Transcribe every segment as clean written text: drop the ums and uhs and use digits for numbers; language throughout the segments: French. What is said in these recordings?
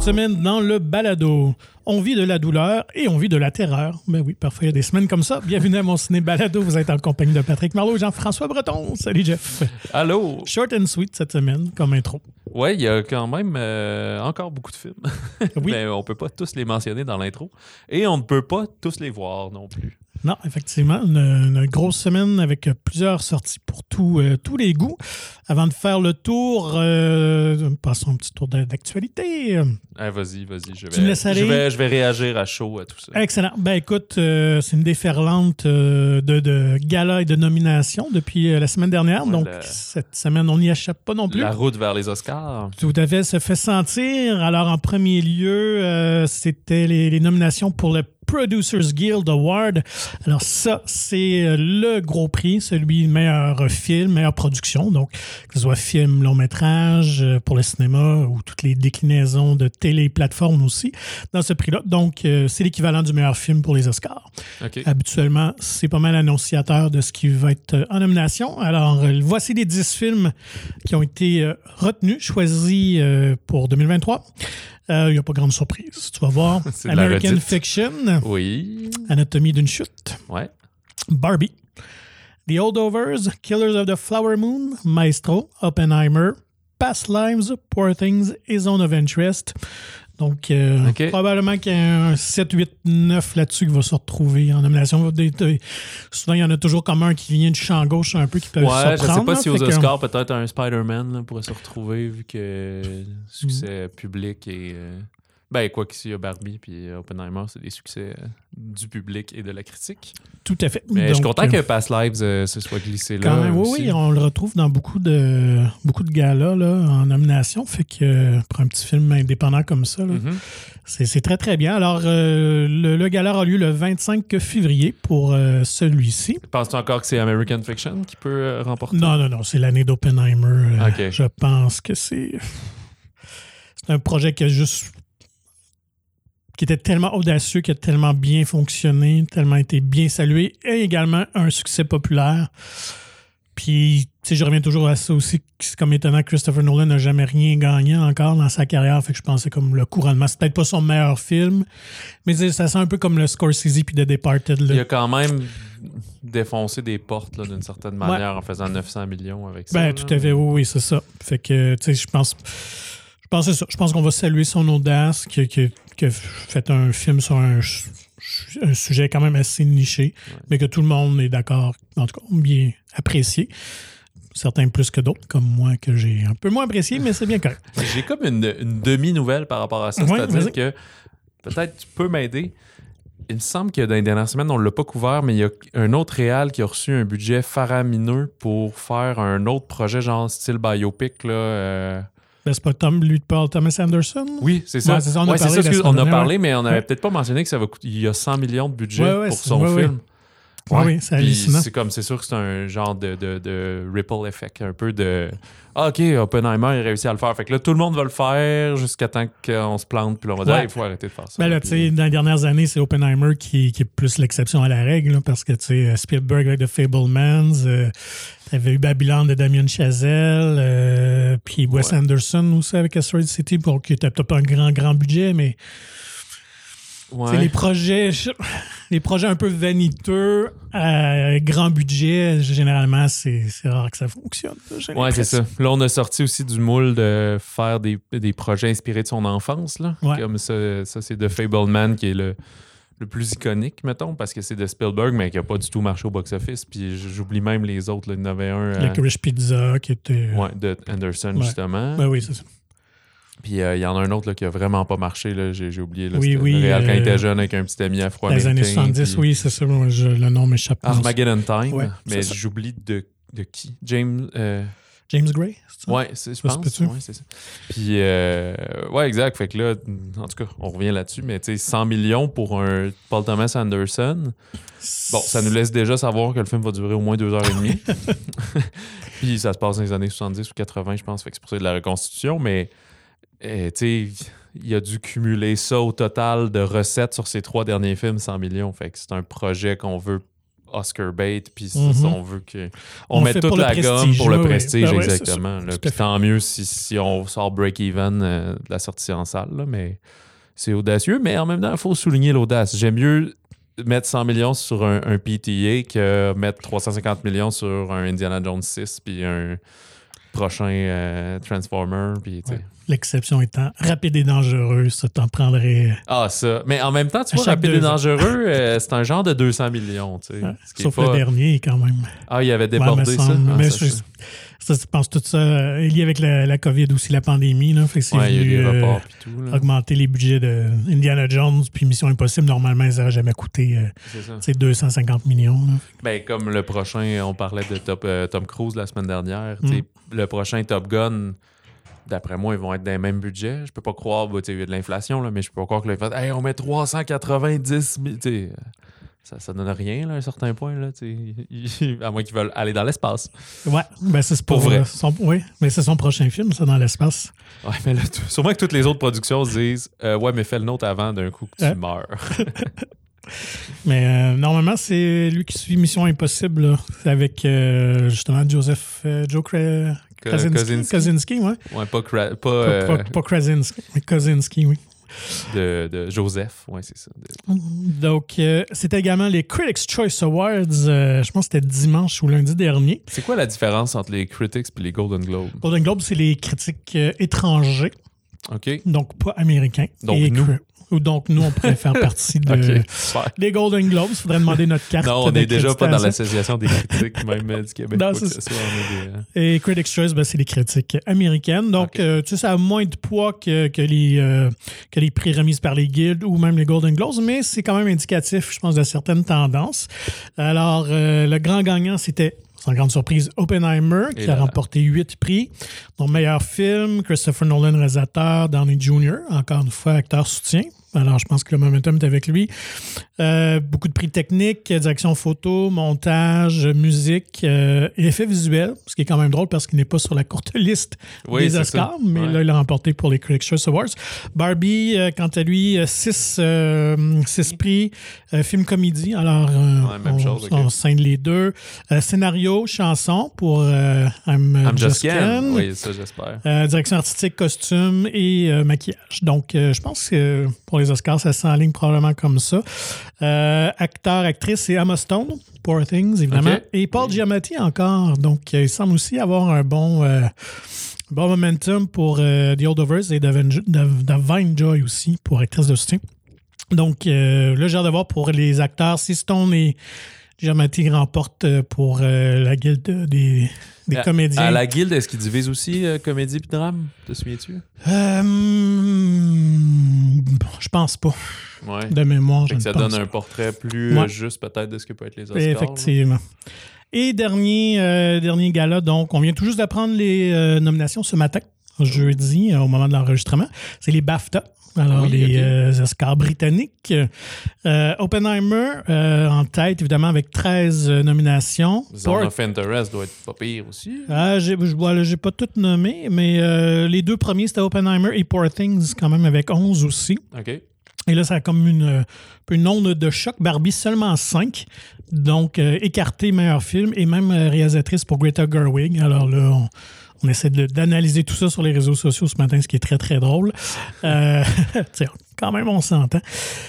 semaine dans le balado. On vit de la douleur et on vit de la terreur. Ben oui, parfois il y a des semaines comme ça. Bienvenue à mon ciné balado. Vous êtes en compagnie de Patrick Marleau et Jean-François Breton. Salut Jeff. Allô. Short and sweet cette semaine comme intro. Ouais, il y a quand même encore beaucoup de films. Oui. Mais on peut pas tous les mentionner dans l'intro. Et on ne peut pas tous les voir non plus. Non, effectivement, une grosse semaine avec plusieurs sorties pour tous les goûts. Avant de faire le tour, passons un petit tour d'actualité. Vas-y, Tu me laisses aller? Je vais réagir à chaud à tout ça. Excellent. Ben écoute, c'est une déferlante de galas et de nominations depuis la semaine dernière. Ouais, donc, cette semaine, on n'y échappe pas non plus. La route vers les Oscars. Tout à fait, se fait sentir. Alors, en premier lieu, c'était les nominations pour le Producers Guild Award. Alors ça, c'est le gros prix, celui meilleur film, meilleure production, donc que ce soit film, long métrage, pour le cinéma ou toutes les déclinaisons de télé-plateformes aussi, dans ce prix-là. Donc, c'est l'équivalent du meilleur film pour les Oscars. Okay. Habituellement, c'est pas mal annonciateur de ce qui va être en nomination. Alors, voici les 10 films qui ont été retenus, choisis pour 2023. Il n'y a pas grande surprise. Tu vas voir American Fiction. Oui. Anatomie d'une chute. Ouais. Barbie. The Holdovers. Killers of the Flower Moon. Maestro. Oppenheimer. Past Lives. Poor Things et Zone of Interest. Donc, probablement qu'il y a un 7, 8, 9 là-dessus qui va se retrouver en nomination. Souvent, il y en a toujours comme un qui vient du champ gauche un peu qui peut se surprendre. Je sais pas si aux que... Oscars, peut-être un Spider-Man là, pourrait se retrouver vu que le succès public et... Ben, quoi qu'ici, il y a Barbie puis Oppenheimer, c'est des succès du public et de la critique. Tout à fait. Mais donc, je suis content que Past Lives se soit glissé là. Quand même, oui, on le retrouve dans beaucoup de galas là, en nomination. Fait que pour un petit film indépendant comme ça, là, c'est très, très bien. Alors, le gala a lieu le 25 février pour celui-ci. Penses-tu encore que c'est American Fiction qui peut remporter? Non, c'est l'année d'Oppenheimer. Okay. Je pense que c'est un projet qui était tellement audacieux, qui a tellement bien fonctionné, tellement été bien salué, et également un succès populaire. Puis, tu sais, je reviens toujours à ça aussi, c'est comme étonnant que Christopher Nolan n'a jamais rien gagné encore dans sa carrière, fait que je pensais comme le couronnement. C'est peut-être pas son meilleur film, mais ça sent un peu comme le Scorsese puis The Departed. Là. Il a quand même défoncé des portes là, d'une certaine manière en faisant 900 millions avec ça. Ben, tout à fait, oui, c'est ça. Fait que, tu sais, je pense c'est ça. Je pense qu'on va saluer son audace, qui a fait un film sur un sujet quand même assez niché, mais que tout le monde est d'accord, en tout cas, bien apprécié. Certains plus que d'autres, comme moi, que j'ai un peu moins apprécié, mais c'est bien correct. J'ai comme une demi-nouvelle par rapport à ça, c'est-à-dire que peut-être tu peux m'aider. Il me semble que dans les dernières semaines, on ne l'a pas couvert, mais il y a un autre réal qui a reçu un budget faramineux pour faire un autre projet genre style biopic, là... C'est pas Paul Thomas Anderson? Oui, c'est ça. Ouais, c'est ça, on a parlé, mais on n'avait peut-être pas mentionné que il y a 100 millions de budget pour son film. Oui, c'est hallucinant. C'est sûr que c'est un genre de ripple effect, un peu de OK, Oppenheimer, il réussit à le faire. Fait que là, tout le monde va le faire jusqu'à temps qu'on se plante, puis là, on va dire, il faut arrêter de faire ça. Ben là, tu sais, dans les dernières années, c'est Oppenheimer qui est plus l'exception à la règle, là, parce que, tu sais, Spielberg avec The Fabelmans, t'avais eu Babylon de Damien Chazelle, puis Wes Anderson aussi avec Asteroid City, pour qui était peut-être pas un grand budget, mais les projets un peu vaniteux, grand budget, généralement, c'est rare que ça fonctionne. Oui, c'est ça. Là, on a sorti aussi du moule de faire des projets inspirés de son enfance. Là. Ouais. Comme ça, c'est The Fabelman qui est le plus iconique, mettons, parce que c'est de Spielberg, mais qui n'a pas du tout marché au box-office. Puis j'oublie même les autres. Là. Il y en avait un... Licorice Pizza, qui était... Oui, de Anderson, justement. Ben oui, c'est ça. Puis il y en a un autre là, qui a vraiment pas marché. Là. J'ai oublié. Là, oui, le réal quand il était jeune avec un petit ami afro-américain. Les années 70, oui, c'est ça. Le nom m'échappe. Armageddon Time. Ouais, mais j'oublie de qui? James Gray? Oui, je pense. Ouais, c'est ça. Puis, exact. Fait que là, en tout cas, on revient là-dessus. Mais tu sais, 100 millions pour un Paul Thomas Anderson. Bon, ça nous laisse déjà savoir que le film va durer au moins 2h30. Puis ça se passe dans les années 70 ou 80, je pense. Fait que c'est pour ça de la reconstitution. Mais tu sais, il a dû cumuler ça au total de recettes sur ses 3 derniers films, 100 millions. Fait que c'est un projet qu'on veut Oscar bait, puis on veut que... On met toute la gomme pour le prestige, exactement. Puis tant mieux si on sort break-even de la sortie en salle, là, mais c'est audacieux. Mais en même temps, il faut souligner l'audace. J'aime mieux mettre 100 millions sur un PTA que mettre 350 millions sur un Indiana Jones 6 puis un prochain Transformer. Puis, l'exception étant rapide et dangereux, ça t'en prendrait... Ah, ça. Mais en même temps, tu vois, rapide et dangereux, c'est un genre de 200 millions. Tu sais, sauf le dernier, quand même. Ah, il avait débordé ça? Mais je pense tout ça lié avec la COVID aussi, la pandémie. Là, fait que c'est il y a eu des reports et tout. Là. Augmenter les budgets de Indiana Jones puis Mission Impossible, normalement, ça n'aurait jamais coûté 250 millions. Là. Ben, comme le prochain, on parlait de Tom Cruise la semaine dernière. Le prochain Top Gun, d'après moi, ils vont être dans les mêmes budgets. Je peux pas croire, il y a de l'inflation, là, mais je peux pas croire que on met 390 000. Ça donne rien là, à un certain point, là, à moins qu'ils veulent aller dans l'espace. Ouais, ben c'est pour vrai. Oui, mais c'est son prochain film, ça, dans l'espace. Ouais, mais là, sûrement que toutes les autres productions se disent ouais, mais fais le nôtre avant d'un coup que tu meurs. Mais normalement, c'est lui qui suit Mission Impossible, là, avec justement Joe Krasinski, ouais. Ouais, pas Krasinski, mais Krasinski, oui. De Joseph, ouais, c'est ça. Donc, c'était également les Critics' Choice Awards, je pense que c'était dimanche ou lundi dernier. C'est quoi la différence entre les Critics et les Golden Globes? Golden Globes, c'est les critiques étrangers. OK. Donc, pas américains. Donc, Donc, nous, on pourrait faire partie des Golden Globes. Il faudrait demander notre carte. Non, on n'est déjà pas dans l'association des critiques, même du Québec. Non, Et Critics' Choice, c'est les critiques américaines. Donc, tu sais, ça a moins de poids que les prix remis par les guildes ou même les Golden Globes, mais c'est quand même indicatif, je pense, de certaines tendances. Alors, le grand gagnant, c'était... Sans grande surprise, Oppenheimer, qui a remporté 8 prix. Donc, meilleur film, Christopher Nolan, réalisateur, Downey Jr., encore une fois, acteur soutien. Alors, je pense que le momentum est avec lui. Beaucoup de prix techniques, direction photo, montage, musique, effets visuels, ce qui est quand même drôle parce qu'il n'est pas sur la courte liste des Oscars, mais là, il a remporté pour les Critics' Choice Awards. Barbie, quant à lui, 6 prix, film comédie. Alors, on scinde les deux. Scénario, chanson pour I'm Just Ken. Oui, ça, j'espère. Direction artistique, costume et maquillage. Donc, je pense que pour les Oscars, ça s'enligne probablement comme ça. Acteur, actrice, c'est Emma Stone, Poor Things, évidemment. Okay. Et Paul Giamatti encore. Donc, il semble aussi avoir un bon momentum pour The Holdovers et Da'Vine Joy aussi, pour actrice de soutien. Donc, là, j'ai hâte de voir pour les acteurs si Stone et Giamatti remportent pour la guilde des comédiens. À la guilde, est-ce qu'ils divisent aussi comédie et drame? Te souviens-tu? Je pense pas. Ouais. De mémoire, je ne pense pas. Ça donne un portrait plus juste peut-être de ce que peut être les Oscars. Effectivement. Là. Et dernier gala, donc, on vient tout juste d'apprendre les nominations ce matin, jeudi, au moment de l'enregistrement. C'est les BAFTA. Alors, les Oscars britanniques. Oppenheimer en tête, évidemment, avec 13 nominations. Zone of Interest doit être pas pire aussi. J'ai pas toutes nommé, mais les deux premiers, c'était Oppenheimer et Poor Things, quand même, avec 11 aussi. OK. Et là, ça a comme une onde de choc. Barbie, seulement 5. Donc, écarté meilleur film et même réalisatrice pour Greta Gerwig. Alors là, on essaie d'analyser tout ça sur les réseaux sociaux ce matin, ce qui est très, très drôle. Quand même, on s'entend.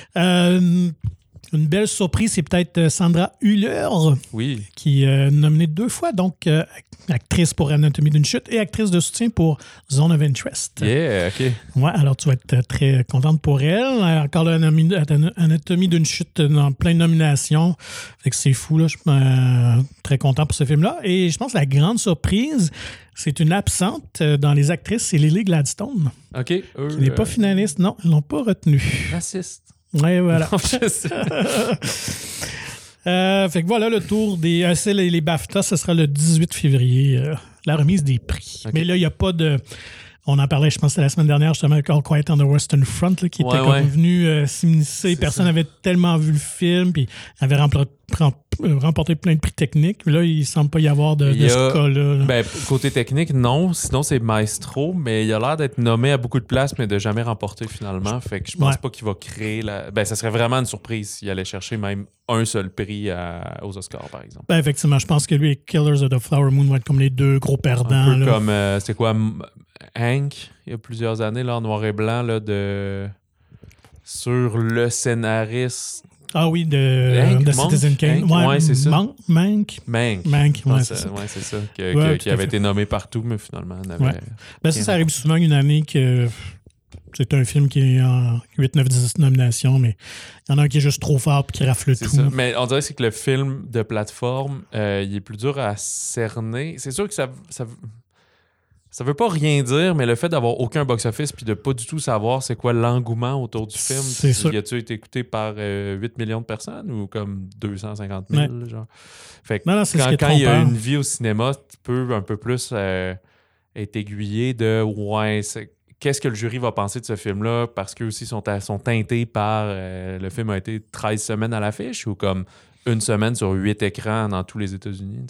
Une belle surprise, c'est peut-être Sandra Hüller, qui est nominée 2 fois, donc actrice pour Anatomie d'une chute et actrice de soutien pour Zone of Interest. Yeah, OK. Ouais, alors tu vas être très contente pour elle. Encore l'Anatomie d'une chute dans plein de nominations. Fait que c'est fou, là. Je suis très content pour ce film-là. Et je pense que la grande surprise, c'est une absente dans les actrices, c'est Lily Gladstone. OK. Qui n'est pas finaliste. Non, ils ne l'ont pas retenue. Raciste. Oui, voilà. Fait que voilà le tour des... les BAFTA, ce sera le 18 février, la remise des prix. Okay. Mais là, il n'y a pas de On en parlait, je pense que c'était la semaine dernière, justement, avec All Quiet on the Western Front, là, qui était comme venu s'immiscer. Personne n'avait tellement vu le film, puis avait remporté plein de prix techniques. Mais là, il ne semble pas y avoir de ce cas-là. Ben, côté technique, non. Sinon, c'est Maestro, mais il a l'air d'être nommé à beaucoup de places, mais de jamais remporter finalement. Fait que je pense pas qu'il va créer la... Ben, ça serait vraiment une surprise s'il allait chercher même un seul prix aux Oscars, par exemple. Ben, effectivement, je pense que lui et Killers of the Flower Moon vont être comme les deux gros perdants. Un peu comme, c'est quoi, Hank, il y a plusieurs années, là, en noir et blanc, là, sur le scénariste. Ah oui, de Citizen Kane. Ouais, c'est ça. Mank, ouais, c'est ça. Ouais, c'est ça. Qui avait été nommé partout, mais finalement, on avait... Ben, ça arrive souvent une année que c'est un film qui est en 8, 9, 10 nominations, mais il y en a un qui est juste trop fort et qui rafle tout. Ça. Mais on dirait que le film de plateforme, il est plus dur à cerner. C'est sûr que ça veut pas rien dire, mais le fait d'avoir aucun box-office puis de pas du tout savoir c'est quoi l'engouement autour du film, c'est sûr. Y a-tu été écouté par 8 millions de personnes ou comme 250 000? Genre? Fait que quand il y a une vie au cinéma, tu peux un peu plus être aiguillé de qu'est-ce que le jury va penser de ce film-là parce qu'eux aussi sont teintés par le film a été 13 semaines à l'affiche ou comme une semaine sur 8 écrans dans tous les États-Unis.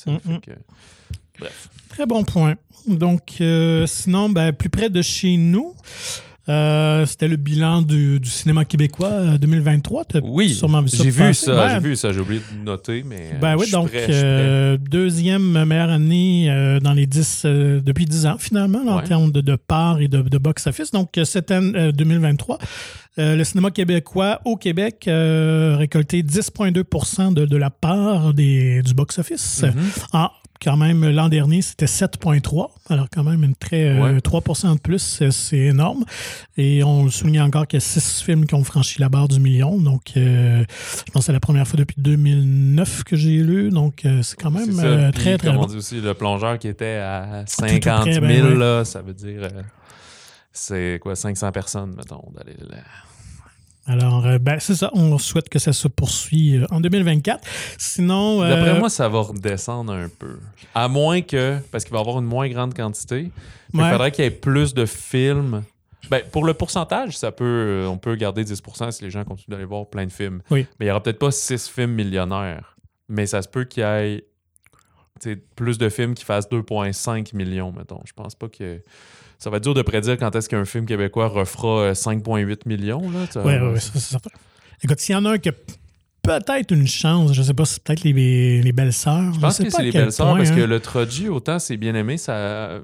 Bref. Très bon point. Donc, sinon, plus près de chez nous, c'était le bilan du cinéma québécois 2023. Oui, sûrement vu ça j'ai vu ça, j'ai oublié de noter, mais oui, donc, deuxième meilleure année dans les 10, depuis 10 ans, finalement, là, en termes de parts et de box-office. Donc, cette année 2023, le cinéma québécois au Québec récolté 10,2 % de la part du box-office. Quand même, l'an dernier, c'était 7,3. Alors, quand même, 3% de plus, c'est énorme. Et on le souligne encore qu'il y a 6 films qui ont franchi la barre du million. Donc, je pense que c'est la première fois depuis 2009 que j'ai lu. Donc, c'est quand même très, très bon. On dit aussi, le plongeur qui était à 50 000, là, ça veut dire, c'est quoi, 500 personnes, mettons, d'aller là. Alors, c'est ça. On souhaite que ça se poursuive en 2024. Sinon... D'après moi, ça va redescendre un peu. À moins que... Parce qu'il va y avoir une moins grande quantité. Il faudrait qu'il y ait plus de films. Ben, pour le pourcentage, on peut garder 10% si les gens continuent d'aller voir plein de films. Oui. Mais il n'y aura peut-être pas 6 films millionnaires. Mais ça se peut qu'il y ait plus de films qui fassent 2,5 millions, mettons. Je pense pas que... Ça va être dur de prédire quand est-ce qu'un film québécois refera 5,8 millions. Oui, c'est certain. Écoute, s'il y en a un qui a peut-être une chance, je ne sais pas, c'est peut-être les Belles-Sœurs. Je pense que c'est les Belles-Sœurs parce que le Troji, autant c'est bien aimé, ça...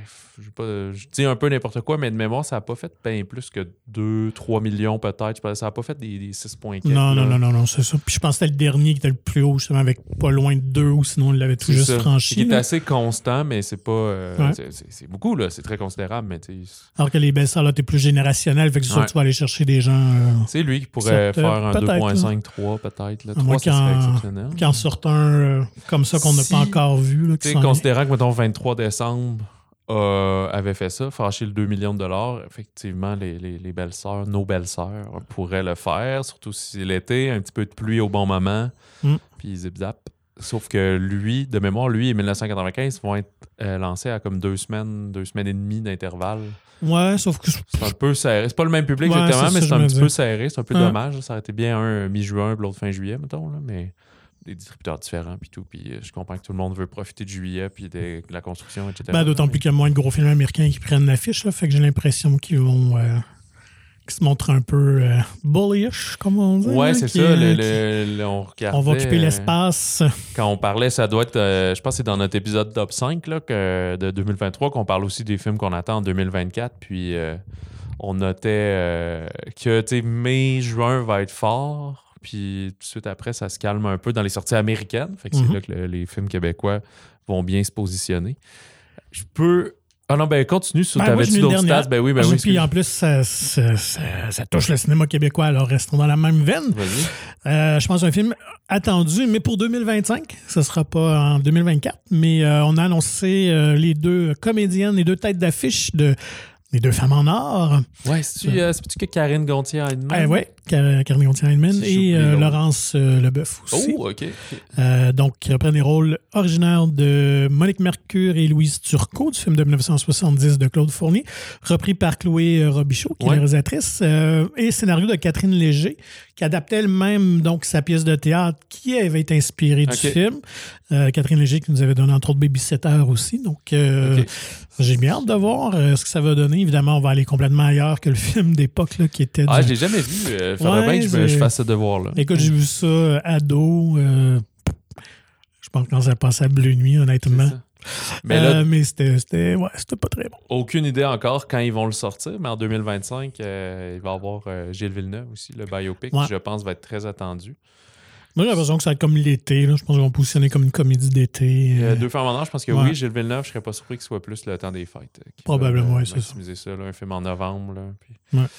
Je dis un peu n'importe quoi, mais de mémoire, ça n'a pas fait bien plus que 2-3 millions peut-être. Ça n'a pas fait des 6,4. Non, c'est ça. Puis je pense que c'était le dernier qui était le plus haut, justement, avec pas loin de 2 ou sinon il l'avait tout juste franchi. Il est assez constant, mais c'est pas... c'est beaucoup, là. C'est très considérable, mais alors que les Belles-Sœurs, là, t'es plus générationnel, fait que c'est sûr que tu vas aller chercher des gens... c'est lui qui pourrait faire un 2,5-3 peut-être. Là. 3, ça serait exceptionnel. Qu'en sorte un comme ça qu'on n'a pas encore vu. Considérant que, mettons, 23 décembre... avait fait ça, franchi le 2 millions de dollars. Effectivement, les belles-sœurs, nos belles-sœurs, pourraient le faire, surtout si c'est l'été, un petit peu de pluie au bon moment, puis zip-zap. Sauf que lui, de mémoire, et 1995 vont être lancés à comme 2 semaines et demie d'intervalle. Ouais, sauf que... C'est un peu serré. C'est pas le même public exactement, mais c'est un petit peu serré. C'est un peu dommage. Ça aurait été bien un mi-juin, puis l'autre fin juillet, mettons, là, mais... des distributeurs différents puis tout, puis je comprends que tout le monde veut profiter de juillet puis de la construction, etc. D'autant plus qu'il y a moins de gros films américains qui prennent l'affiche, là, fait que j'ai l'impression qu'ils vont qu'ils se montrent un peu bullish, comme on dit. Ouais, c'est ça. On regardait... On va occuper l'espace. Quand on parlait, ça doit être... je pense que c'est dans notre épisode Top 5 là, de 2023 qu'on parle aussi des films qu'on attend en 2024, puis on notait que mai, juin va être fort. Puis tout de suite après, ça se calme un peu dans les sorties américaines. Fait que c'est là que les films québécois vont bien se positionner. Je peux... Ah non, continue. T'avais-tu d'autres stats? Oui. Puis en plus, ça touche le cinéma québécois. Alors, restons dans la même veine. Vas-y. Je pense un film attendu, mais pour 2025. Ce ne sera pas en 2024. Mais on a annoncé les 2 comédiennes, les 2 têtes d'affiche de Les deux femmes en or. Ouais, c'est-tu que Karine Gontier-Heinemann? Oui, Karine Gontier-Heinemann et Laurence Leboeuf aussi. Oh, OK. Donc, qui reprennent les rôles originaires de Monique Mercure et Louise Turcot du film de 1970 de Claude Fournier, repris par Chloé Robichaud, qui est la réalisatrice, et scénario de Catherine Léger, qui adaptait elle-même donc sa pièce de théâtre qui avait été inspirée du film. Catherine Léger qui nous avait donné entre autres Babysitter aussi. Donc, j'ai bien hâte de voir ce que ça va donner. Évidemment, on va aller complètement ailleurs que le film d'époque là, qui était... je l'ai jamais vu. Faudrait bien que je fasse ce devoir-là. Écoute, j'ai vu ça ado. Je pense que quand ça passait à Bleu Nuit, honnêtement. Mais c'était pas très bon. Aucune idée encore quand ils vont le sortir, mais en 2025, il va y avoir Gilles Villeneuve aussi, le biopic, qui je pense va être très attendu. Moi, j'ai l'impression que ça va être comme l'été. Là. Je pense qu'ils vont positionner comme une comédie d'été. Deux femmes en or, je pense que oui, Gilles Villeneuve, je serais pas surpris qu'il soit plus le temps des fêtes. Probablement, oui, c'est ça. Là, un film en novembre. Là, puis,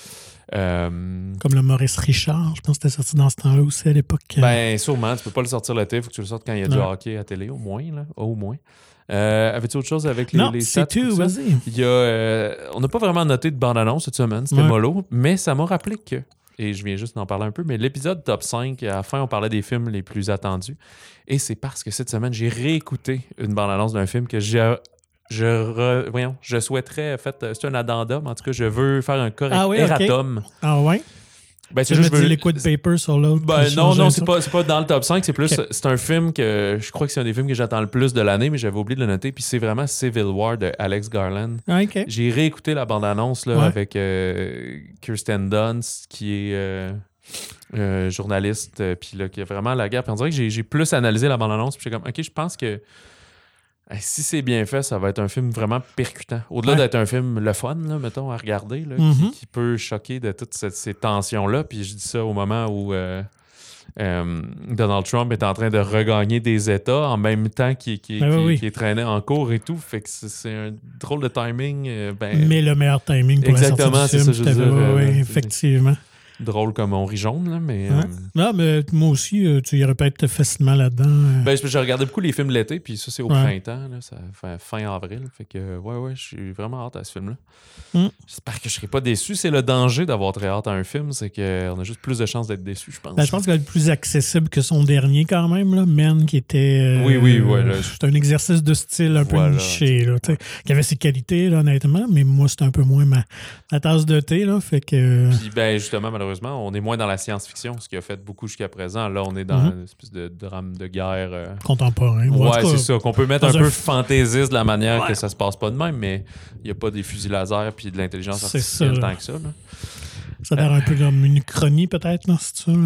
comme le Maurice Richard, je pense que c'était sorti dans ce temps-là aussi à l'époque. Ben, sûrement. Tu peux pas le sortir l'été, il faut que tu le sortes quand il y a du hockey à télé, au moins. Là, au moins. Avais-tu autre chose avec les Non, stats? c'est tout, vas-y. On n'a pas vraiment noté de bande-annonce cette semaine, c'était mollo, mais ça m'a rappelé que, et je viens juste d'en parler un peu, mais l'épisode top 5, à la fin, on parlait des films les plus attendus. Et c'est parce que cette semaine, j'ai réécouté une bande-annonce d'un film que je souhaiterais, en fait, c'est un addendum, en tout cas, je veux faire un erratum. Okay. Ah ouais? Ben, c'est juste liquid paper sur l'autre. Non, c'est pas dans le top 5, c'est plus, c'est un film que, je crois que c'est un des films que j'attends le plus de l'année, mais j'avais oublié de le noter, puis c'est vraiment Civil War de Alex Garland. Okay. J'ai réécouté la bande-annonce là, avec Kirsten Dunst, qui est journaliste, puis là, qui a vraiment la guerre. Puis on dirait que j'ai plus analysé la bande-annonce, puis j'ai comme, OK, je pense que si c'est bien fait, ça va être un film vraiment percutant. Au-delà d'être un film le fun, là, mettons, à regarder, là, qui peut choquer de toutes ces tensions-là. Puis je dis ça au moment où Donald Trump est en train de regagner des États en même temps qu'il est traîné en cours et tout. Fait que c'est un drôle de timing. Mais le meilleur timing pour la sortie du film. C'est ça, je veux dire. Oui, effectivement. Drôle comme on rit jaune, là, mais... Non, mais moi aussi, tu y répètes facilement là-dedans. Je regardais beaucoup les films l'été, puis ça, c'est au printemps, là, ça fait fin avril. Fait que, je suis vraiment hâte à ce film-là. J'espère que je serai pas déçu. C'est le danger d'avoir très hâte à un film, c'est qu'on a juste plus de chances d'être déçu, je pense. Je pense qu'il va être plus accessible que son dernier, quand même, là. Men, qui était... c'est un exercice de style un peu niché, là, qui avait ses qualités, là, honnêtement, mais moi, c'est un peu moins ma tasse de thé, là, fait que... Puis, justement, malheureusement, on est moins dans la science-fiction, ce qui a fait beaucoup jusqu'à présent. Là, on est dans une espèce de drame de guerre... contemporain. C'est ça. Qu'on peut mettre un peu fantaisiste de la manière que ça se passe pas de même, mais il n'y a pas des fusils laser puis de l'intelligence artificielle tant que ça. Là. Ça a l'air un peu comme une uchronie, peut-être, là, c'est ça?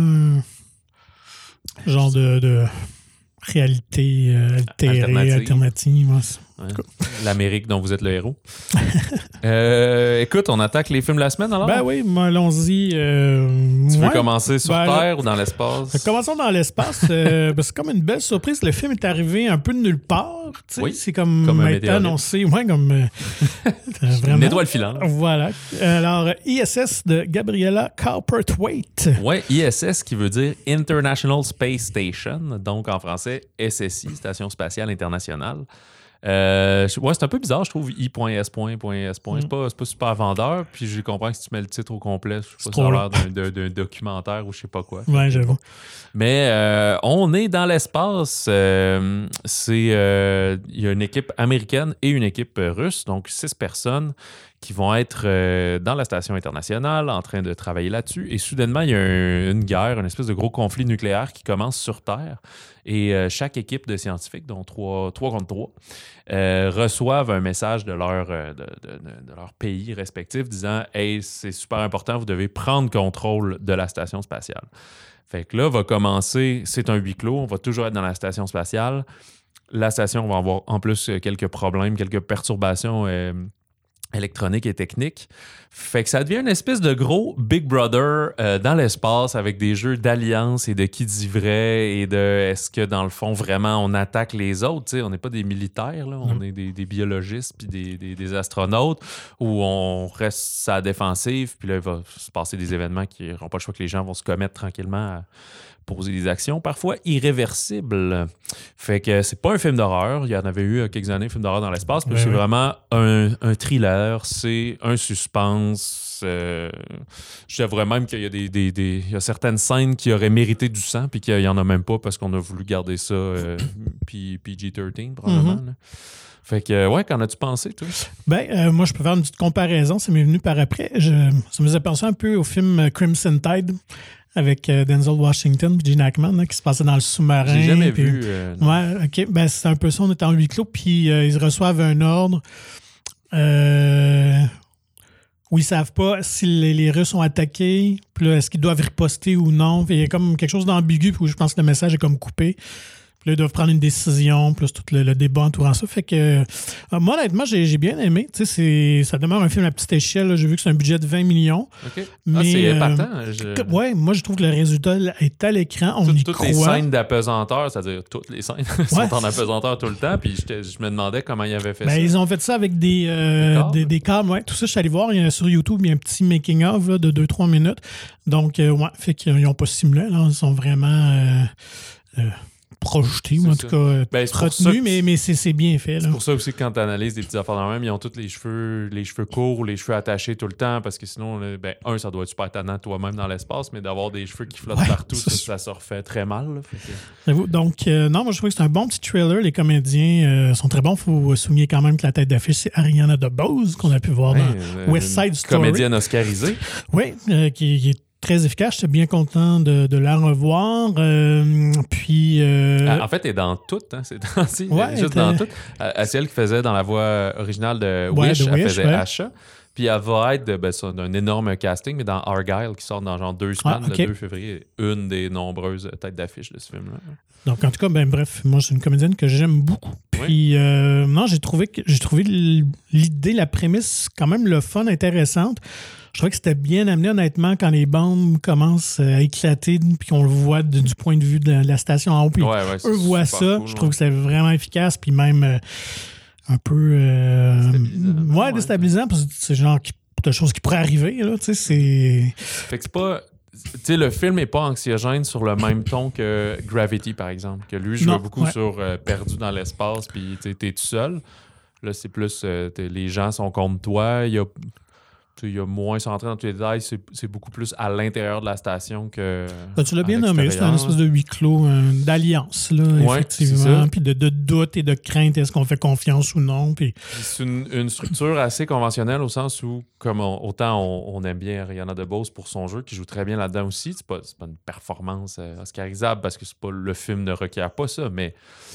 Genre de réalité alternative. Ouais. L'Amérique dont vous êtes le héros. Écoute, on attaque les films de la semaine alors? Ben oui, allons-y. Tu veux commencer sur Terre ou dans l'espace? Commençons dans l'espace. C'est comme une belle surprise. Le film est arrivé un peu de nulle part. C'est comme été annoncé. Vraiment. Une étoile filante. Voilà. Alors, ISS de Gabriela Cowperthwaite. Oui, ISS qui veut dire International Space Station, donc en français SSI, Station Spatiale Internationale. C'est un peu bizarre, je trouve, I.S. C'est pas super vendeur, puis je comprends que si tu mets le titre au complet, je sais pas, ça a l'air d'un documentaire ou je sais pas quoi. Ouais, j'avoue. Mais on est dans l'espace. Il y a une équipe américaine et une équipe russe, donc 6 personnes qui vont être dans la station internationale en train de travailler là-dessus. Et soudainement, il y a une guerre, une espèce de gros conflit nucléaire qui commence sur Terre. Et chaque équipe de scientifiques, dont 3 contre 3, reçoivent un message de leur pays respectif disant « Hey, c'est super important, vous devez prendre contrôle de la station spatiale. » Fait que là, va commencer, c'est un huis clos, on va toujours être dans la station spatiale. La station va avoir en plus quelques problèmes, quelques perturbations électronique et technique. Fait que ça devient une espèce de gros Big Brother dans l'espace avec des jeux d'alliance et de qui dit vrai et de est-ce que dans le fond vraiment on attaque les autres. T'sais, on n'est pas des militaires, là, on est des biologistes puis des astronautes où on reste à la défensive puis là il va se passer des événements qui n'auront pas le choix que les gens vont se commettre tranquillement à poser des actions parfois irréversibles. Fait que c'est pas un film d'horreur. Il y en avait eu quelques années, un film d'horreur dans l'espace, mais c'est vraiment un thriller thriller, c'est un suspense. Je dirais même qu'il y a il y a certaines scènes qui auraient mérité du sang, puis qu'il n'y en a même pas parce qu'on a voulu garder ça PG-13, probablement. Là. Fait que, ouais, qu'en as-tu pensé, toi? Moi, je peux faire une petite comparaison. Ça m'est venu par après. Ça me faisait penser un peu au film Crimson Tide avec Denzel Washington et Gene Hackman qui se passait dans le sous-marin. J'ai jamais vu. Ouais, OK. C'est un peu ça. On est en huis clos, puis ils reçoivent un ordre où ils savent pas si les Russes ont attaqué, puis là, est-ce qu'ils doivent riposter ou non. Puis il y a comme quelque chose d'ambigu, puis je pense que le message est comme coupé. Là, ils doivent prendre une décision, plus tout le débat entourant ça. Fait que, moi, honnêtement, j'ai bien aimé. Ça demeure un film à petite échelle. Là. J'ai vu que c'est un budget de 20 millions. OK. Mais, c'est épatant. Ouais, moi, je trouve que le résultat est à l'écran. On y croit. Toutes les scènes d'apesanteur, c'est-à-dire toutes les scènes sont en apesanteur tout le temps. Puis je me demandais comment ils avaient fait ça. Ils ont fait ça avec des câbles. Ouais. Tout ça, je suis allé voir. Sur YouTube, il y a un petit making-of de 2-3 minutes. Donc, fait qu'ils n'ont pas simulé. Là. Ils sont vraiment... projeté, ou en tout cas retenu, mais c'est bien fait. Là. C'est pour ça aussi que quand tu analyses des petites affaires dans le même, ils ont tous les cheveux courts ou les cheveux attachés tout le temps, parce que sinon, ça doit être super tannant toi-même dans l'espace, mais d'avoir des cheveux qui flottent partout, ça se refait très mal. Là, Donc, non, moi je trouve que c'est un bon petit trailer. Les comédiens sont très bons. Il faut souligner quand même que la tête d'affiche, c'est Ariana DeBose, qu'on a pu voir dans West Side Story. Comédienne oscarisée. Oui, qui est très efficace. J'étais bien content de la revoir. Puis... En fait, elle est dans tout. Hein, juste dans tout. C'est elle qui faisait dans la voix originale de Wish. Elle faisait Asha. Puis elle va être d'un énorme casting, mais dans Argyle, qui sort dans genre 2 semaines, le 2 février, une des nombreuses têtes d'affiche de ce film-là. Donc, en tout cas, bref, moi, c'est une comédienne que j'aime beaucoup. Puis, non, j'ai trouvé l'idée, la prémisse, quand même le fun, intéressante. Je trouvais que c'était bien amené, honnêtement, quand les bombes commencent à éclater, puis qu'on le voit du point de vue de la station en haut, puis eux voient ça. Cool, je trouve que c'est vraiment efficace, puis même un peu déstabilisant, parce que c'est genre de choses qui pourraient arriver. Là, fait que c'est pas... Tu sais, le film n'est pas anxiogène sur le même ton que Gravity, par exemple. Que lui, je vois beaucoup sur perdu dans l'espace, puis t'es tout seul. Là, c'est plus... les gens sont contre toi, il y a moins centré dans tous les détails, c'est beaucoup plus à l'intérieur de la station que. Tu l'as bien nommé, c'est une espèce de huis clos, d'alliance, là, effectivement. Puis de doute et de crainte, est-ce qu'on fait confiance ou non. Puis... C'est une structure assez conventionnelle au sens où, comme autant on aime bien Ariana DeBose pour son jeu, qui joue très bien là-dedans aussi. C'est pas une performance oscarisable parce que le film ne requiert pas ça, mais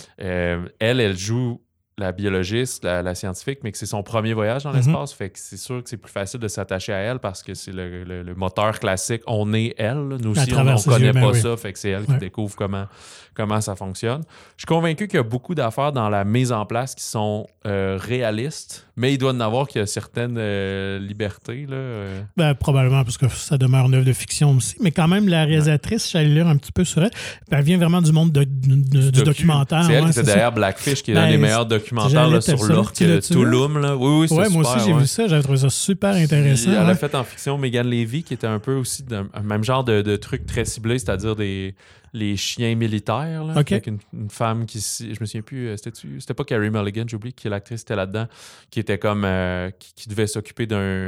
elle joue la biologiste, la scientifique, mais que c'est son premier voyage dans l'espace. Fait que c'est sûr que c'est plus facile de s'attacher à elle parce que c'est le moteur classique. On est elle. Là. Nous aussi, on ne connaît pas ça. Fait que c'est elle qui découvre comment ça fonctionne. Je suis convaincu qu'il y a beaucoup d'affaires dans la mise en place qui sont réalistes, mais il doit en avoir qu'il y a certaines libertés. Là, probablement, parce que ça demeure une œuvre de fiction aussi. Mais quand même, la réalisatrice, j'allais lire un petit peu sur elle, elle vient vraiment du monde du documentaire. C'est elle qui était derrière Blackfish, qui est l'un des meilleurs documentaires là, sur l'orque Tulum. Là. Oui, c'est super. Moi aussi, j'ai vu ça. J'avais trouvé ça super intéressant. Puis, elle a fait en fiction Megan Levy, qui était un peu aussi un même genre de truc très ciblé, c'est-à-dire les chiens militaires. Là, avec une femme qui... Je me souviens plus... C'était pas Carey Mulligan, j'oublie, qui l'actrice était là-dedans, qui était comme... qui devait s'occuper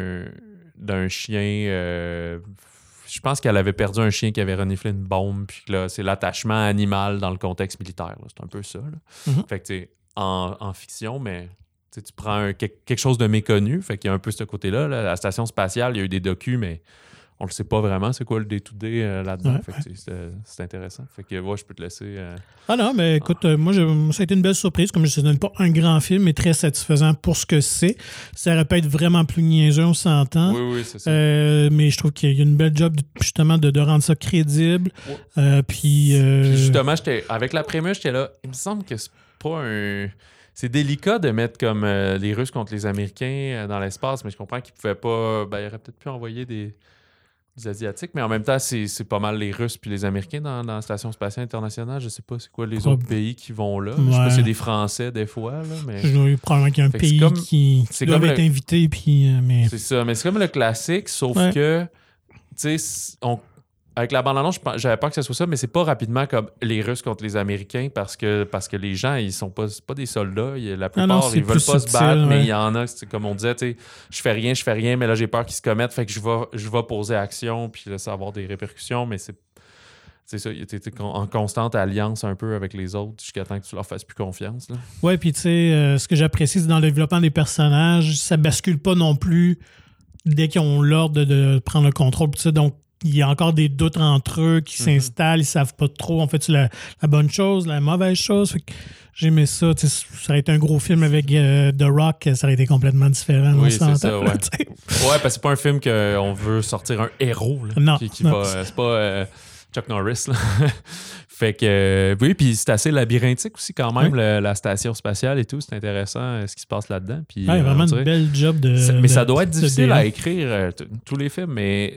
d'un chien... je pense qu'elle avait perdu un chien qui avait reniflé une bombe, puis là, c'est l'attachement animal dans le contexte militaire. Là. C'est un peu ça. Là. Fait que, tu sais, en fiction, mais... Tu prends quelque chose de méconnu, fait qu'il y a un peu ce côté-là. Là. La station spatiale, il y a eu des docus, mais on le sait pas vraiment c'est quoi le day-to-day là-dedans. Fait que c'est intéressant. Fait que je peux te laisser... Ah non, mais écoute, moi, ça a été une belle surprise. Comme je ne donne pas un grand film, mais très satisfaisant pour ce que c'est. Ça aurait pu être vraiment plus niaiseux, on s'entend. Oui, c'est ça. Mais je trouve qu'il y a une belle job justement de rendre ça crédible. Puis justement, avec la prémisse, j'étais là. Il me semble que c'est pas un... C'est délicat de mettre comme les Russes contre les Américains dans l'espace, mais je comprends qu'ils pouvaient pas... il aurait peut-être pu envoyer des Asiatiques, mais en même temps, c'est pas mal les Russes puis les Américains dans la Station spatiale internationale. Je sais pas c'est quoi les autres pays qui vont là. Je sais pas si c'est des Français des fois. Là, mais... Probablement qu'il y a un pays qui doit être invité. Puis, mais... C'est ça, mais c'est comme le classique, sauf que tu sais, avec la bande-annonce, j'avais peur que ce soit ça, mais c'est pas rapidement comme les Russes contre les Américains parce que les gens, ils sont pas des soldats. La plupart, ils veulent pas se battre, mais il y en a, comme on disait, je fais rien, mais là, j'ai peur qu'ils se commettent, fait que je vais poser action, puis là, ça va avoir des répercussions, mais c'est ça, t'es en constante alliance un peu avec les autres jusqu'à temps que tu leur fasses plus confiance. Oui, puis tu sais, ce que j'apprécie, c'est dans le développement des personnages, ça bascule pas non plus dès qu'ils ont l'ordre de prendre le contrôle. Donc, il y a encore des doutes entre eux qui s'installent, ils savent pas trop, en fait, la bonne chose, la mauvaise chose. Fait que j'aimais ça. Ça aurait été un gros film avec The Rock, ça aurait été complètement différent. Oui, c'est ça, ouais. Parce que c'est pas un film qu'on veut sortir un héros. Là, non. C'est pas Chuck Norris. Là. Fait que, oui, puis c'est assez labyrinthique aussi quand même, la station spatiale et tout. C'est intéressant ce qui se passe là-dedans. Puis, vraiment une belle job mais ça doit être difficile à écrire, tous les films, mais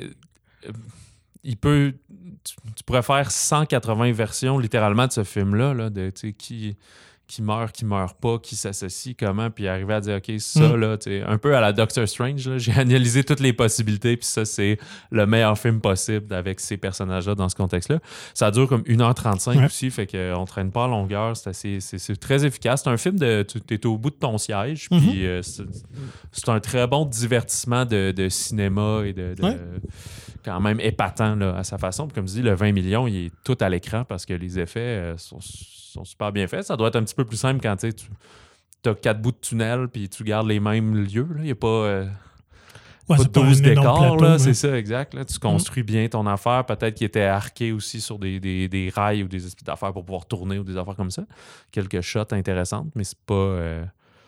tu pourrais faire 180 versions littéralement de ce film-là, là, de qui meurt pas, qui s'associe, comment, puis arriver à dire, OK, ça, là, un peu à la Doctor Strange, là, j'ai analysé toutes les possibilités, puis ça, c'est le meilleur film possible avec ces personnages-là dans ce contexte-là. Ça dure comme 1h35 aussi, fait qu'on traîne pas à longueur, c'est très efficace. C'est un film t'es au bout de ton siège, puis c'est un très bon divertissement de cinéma et de quand même épatant là, à sa façon. Puis comme je dis, le 20 millions, il est tout à l'écran parce que les effets sont super bien faits. Ça doit être un petit peu plus simple quand tu as 4 bouts de tunnel puis tu gardes les mêmes lieux. Il n'y a pas, pas 12 décors. Là, c'est ça, exact. Là. Tu construis bien ton affaire. Peut-être qu'il était arqué aussi sur des rails ou des espèces d'affaires pour pouvoir tourner ou des affaires comme ça. Quelques shots intéressantes, mais c'est pas...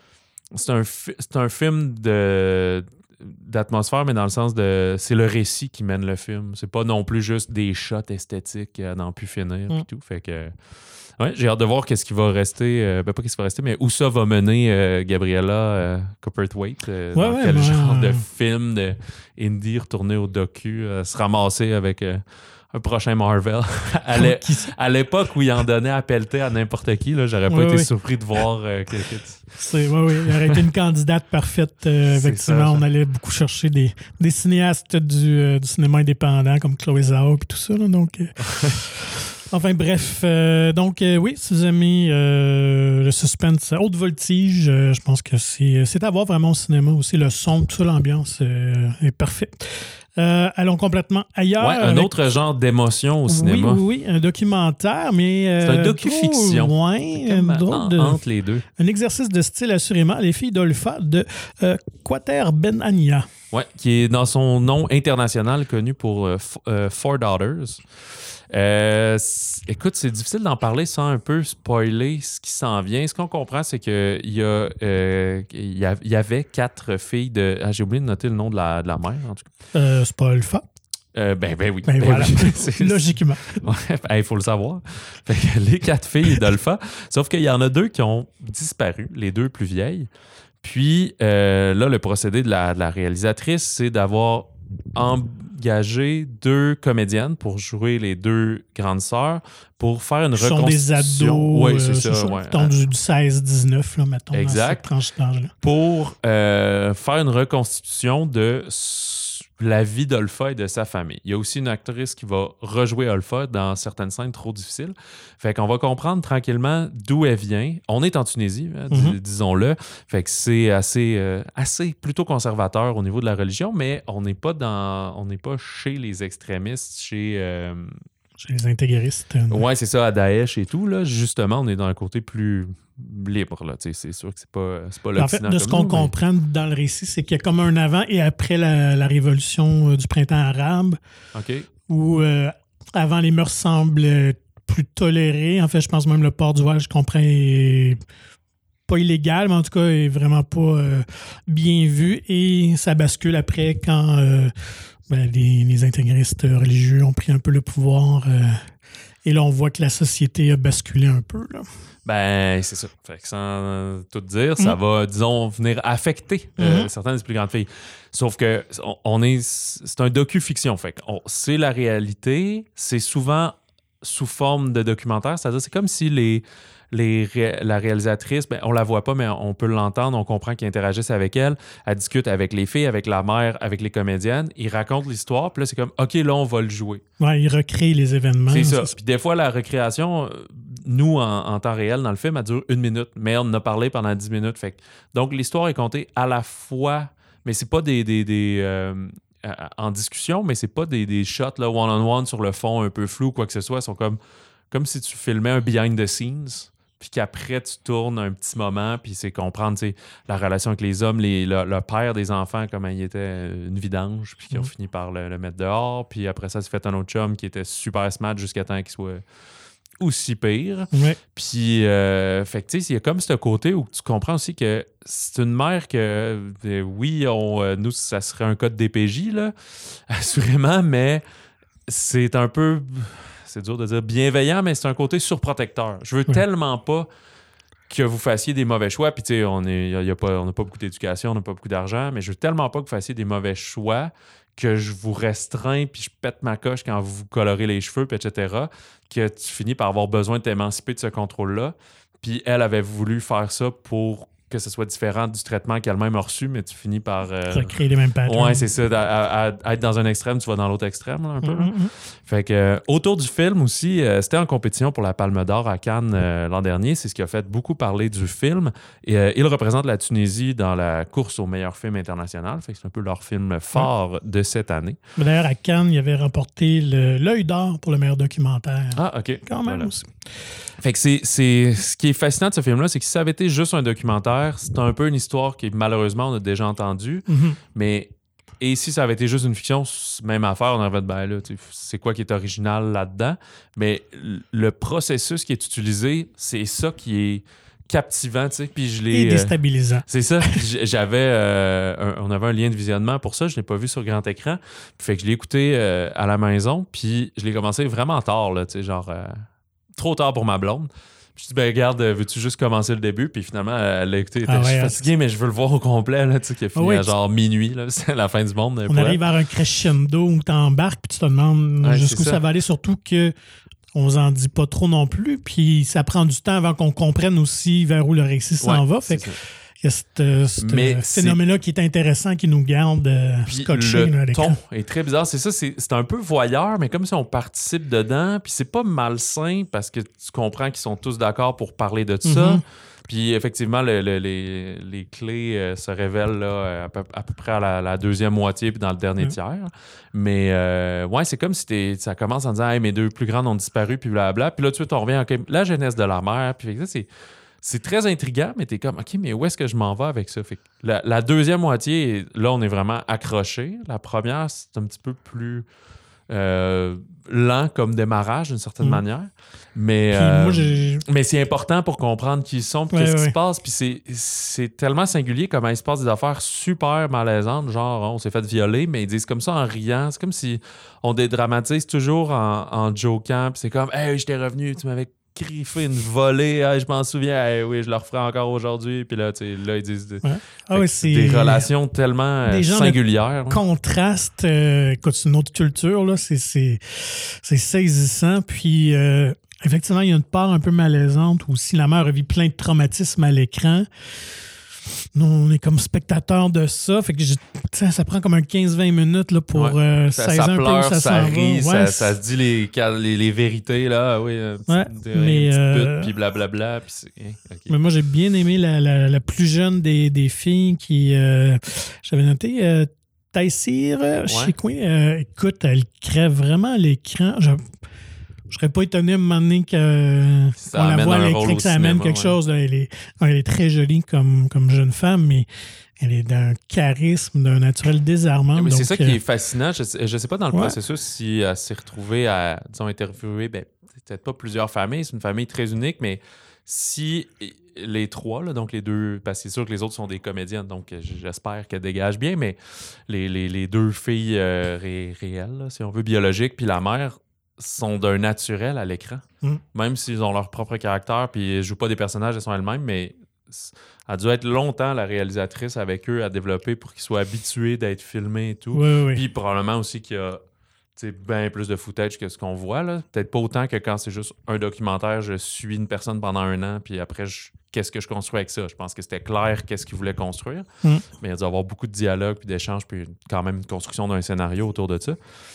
c'est un film d'atmosphère, mais dans le sens de... C'est le récit qui mène le film. C'est pas non plus juste des shots esthétiques à n'en plus finir et tout. Fait que... Ouais, j'ai hâte de voir qu'est-ce qui va rester, pas qu'est-ce qui va rester, mais où ça va mener Gabriella Copperthwaite, dans quel genre de film de indie retourner au docu, se ramasser avec un prochain Marvel. À l'époque où il en donnait à pelleter à n'importe qui, là, j'aurais pas été surpris de voir il aurait été une candidate parfaite. Effectivement, on allait beaucoup chercher des cinéastes du cinéma indépendant comme Chloé Zhao et tout ça. Là, donc... Enfin bref, oui, si vous aimez le suspense haute voltige, je pense que c'est à voir vraiment au cinéma aussi. Le son, tout ça, l'ambiance est parfait. Allons complètement ailleurs. Ouais, un autre genre d'émotion au cinéma. Oui, un documentaire, mais... c'est un docu-fiction. Entre les deux. Un exercice de style, assurément. Les filles d'Olpha de Quater Ben Ania. Oui, qui est dans son nom international connu pour Four Daughters. Écoute, c'est difficile d'en parler sans un peu spoiler ce qui s'en vient. Ce qu'on comprend, c'est qu'il y avait 4 filles de... j'ai oublié de noter le nom de la mère, en tout cas. C'est pas Alpha. Ben oui. Voilà. Logiquement. Il faut le savoir. Fait que les 4 filles d'Alpha, sauf qu'il y en a 2 qui ont disparu, les 2 plus vieilles. Puis là, le procédé de la réalisatrice, c'est d'avoir engagé 2 comédiennes pour jouer les 2 grandes sœurs pour faire une reconstitution. Sont des ados. Oui, c'est ça. Du 16-19, là, mettons. Exact. Dans cette tranche d'âge-là. Pour faire une reconstitution de la vie d'Olpha et de sa famille. Il y a aussi une actrice qui va rejouer Olpha dans certaines scènes trop difficiles. Fait qu'on va comprendre tranquillement d'où elle vient. On est en Tunisie, disons-le. Fait que c'est assez plutôt conservateur au niveau de la religion, mais on n'est pas chez les extrémistes, chez les intégristes. Oui, c'est ça, à Daesh et tout. Là. Justement, on est dans un côté plus libre. Là. C'est sûr que c'est pas l'Occident. En fait, de ce qu'on comprend dans le récit, c'est qu'il y a comme un avant et après la révolution du printemps arabe. OK. Où avant, les mœurs semblent plus tolérées. En fait, je pense même le port du voile, je comprends, est pas illégal, mais en tout cas, est vraiment pas bien vu. Et ça bascule après quand... les intégristes religieux ont pris un peu le pouvoir et là, on voit que la société a basculé un peu. Là. Ben, c'est ça. Fait que sans tout dire, ça va, disons, venir affecter certaines des plus grandes filles. Sauf que c'est un docu-fiction. Fait que c'est la réalité. C'est souvent sous forme de documentaire. C'est-à-dire, c'est comme si la réalisatrice, on la voit pas, mais on peut l'entendre, on comprend qu'ils interagissent avec elle. Elle discute avec les filles, avec la mère, avec les comédiennes. Ils racontent l'histoire, puis là, c'est comme, OK, là, on va le jouer. Ouais, ils recréent les événements. C'est ça. Puis des fois, la recréation, nous, en temps réel, dans le film, elle dure 1 minute, mais on en a parlé pendant 10 minutes. Donc, l'histoire est contée à la fois, mais c'est pas en discussion, mais c'est pas des shots là, one-on-one sur le fond un peu flou, quoi que ce soit. Ils sont comme si tu filmais un behind the scenes, puis qu'après, tu tournes un petit moment, puis c'est comprendre la relation avec les hommes, le père des enfants, comment il était une vidange, puis qu'ils ont fini par le mettre dehors. Puis après ça, c'est fait un autre chum qui était super smart jusqu'à temps qu'il soit aussi pire. Ouais. Puis, fait que tu sais, il y a comme ce côté où tu comprends aussi que c'est une mère que, oui, nous, ça serait un cas de DPJ, là, assurément, mais c'est un peu, c'est dur de dire bienveillant, mais c'est un côté surprotecteur. Je veux tellement pas que vous fassiez des mauvais choix, puis tu sais, on n'a pas beaucoup d'éducation, on n'a pas beaucoup d'argent, mais je veux tellement pas que vous fassiez des mauvais choix que je vous restreins, puis je pète ma coche quand vous colorez les cheveux, puis etc., que tu finis par avoir besoin de t'émanciper de ce contrôle-là. Puis elle avait voulu faire ça pour que ce soit différent du traitement qu'elle-même a reçu, mais tu finis par... recréer les mêmes patterns. Ouais, c'est ça. À être dans un extrême, tu vas dans l'autre extrême, là, un peu. Fait que, autour du film aussi, c'était en compétition pour la Palme d'Or à Cannes l'an dernier. C'est ce qui a fait beaucoup parler du film. Et, il représente la Tunisie dans la course au meilleur film international. Fait que c'est un peu leur film fort de cette année. Mais d'ailleurs, à Cannes, il avait remporté l'Œil d'Or pour le meilleur documentaire. Ah, OK. Quand même aussi. Fait que c'est ce qui est fascinant de ce film-là, c'est que si ça avait été juste un documentaire, c'est un peu une histoire qui, malheureusement, on a déjà entendue. Mais et si ça avait été juste une fiction, même affaire, on aurait fait, c'est quoi qui est original là-dedans? Mais le processus qui est utilisé, c'est ça qui est captivant, tu sais. Puis je l'ai... Et déstabilisant. C'est ça. On avait un lien de visionnement pour ça. Je ne l'ai pas vu sur grand écran. Fait que je l'ai écouté à la maison. Puis je l'ai commencé vraiment tard, là, tu sais, genre... trop tard pour ma blonde. Puis je dis, regarde, veux-tu juste commencer le début? Puis finalement, elle a écouté. Je suis fatigué, mais je veux le voir au complet, là, tu sais, qui a fini à genre minuit, là. C'est la fin du monde. On arrive vers un crescendo où tu embarques, puis tu te demandes jusqu'où ça va aller, surtout que on vous en dit pas trop non plus, puis ça prend du temps avant qu'on comprenne aussi vers où le récit s'en va. Fait que il y a ce phénomène-là qui est intéressant, qui nous garde scotchés. Le ton est très bizarre. C'est ça, c'est un peu voyeur, mais comme si on participe dedans. Puis c'est pas malsain parce que tu comprends qu'ils sont tous d'accord pour parler de ça. Puis effectivement, les clés se révèlent là, à peu près à la deuxième moitié puis dans le dernier tiers. Mais c'est comme si ça commence en disant hey, mes 2 plus grandes ont disparu, puis blablabla. Puis là, tout de suite, on revient la jeunesse de la mère. Puis c'est très intriguant, mais t'es comme, OK, mais où est-ce que je m'en vais avec ça? Fait que la deuxième moitié, là, on est vraiment accroché. La première, c'est un petit peu plus lent comme démarrage, d'une certaine manière. Mais, mais c'est important pour comprendre qui ils sont, puis qu'est-ce qui se passe. Puis c'est tellement singulier comment il se passe des affaires super malaisantes, genre, on s'est fait violer, mais ils disent comme ça en riant. C'est comme si on dédramatise toujours en jokant, puis c'est comme, hey, je t'ai revenu, tu m'avais griffé une volée, je m'en souviens, oui, je le referai encore aujourd'hui. Puis là, ils disent c'est des relations tellement singulières. Contraste, écoute, c'est une autre culture, là, c'est saisissant. Puis, effectivement, il y a une part un peu malaisante où si la mère vit plein de traumatismes à l'écran, nous, on est comme spectateurs de ça. Fait que ça prend comme un 15-20 minutes là, pour saisir un peu où ça s'en rit, va. Ça se dit les vérités, là. Oui, mais puis blablabla. Mais moi, j'ai bien aimé la plus jeune des filles qui... j'avais noté Taïsir Chikwe. Écoute, elle crève vraiment à l'écran. Je serais pas étonné à un moment donné qu'on la voit à l'écran, que ça amène quelque chose. Là, elle est très jolie comme jeune femme, mais elle est d'un charisme, d'un naturel désarmant. Mais c'est ça qui est fascinant. Je sais pas dans le processus si elle s'est retrouvée à, disons, interviewer, peut-être pas plusieurs familles, c'est une famille très unique, mais si les 3, là, donc les 2, parce que c'est sûr que les autres sont des comédiennes, donc j'espère qu'elles dégagent bien, mais les 2 filles réelles, là, si on veut, biologiques, puis la mère, sont d'un naturel à l'écran. Même s'ils ont leur propre caractère, puis ils jouent pas des personnages, elles sont elles-mêmes, mais a dû être longtemps la réalisatrice avec eux à développer pour qu'ils soient habitués d'être filmés et tout. Oui. Puis probablement aussi qu'il y a bien plus de footage que ce qu'on voit. Là. Peut-être pas autant que quand c'est juste un documentaire, je suis une personne pendant 1 an, puis après, qu'est-ce que je construis avec ça? Je pense que c'était clair qu'est-ce qu'il voulait construire. Mais il y a dû avoir beaucoup de dialogue, puis d'échanges, puis quand même une construction d'un scénario autour de ça.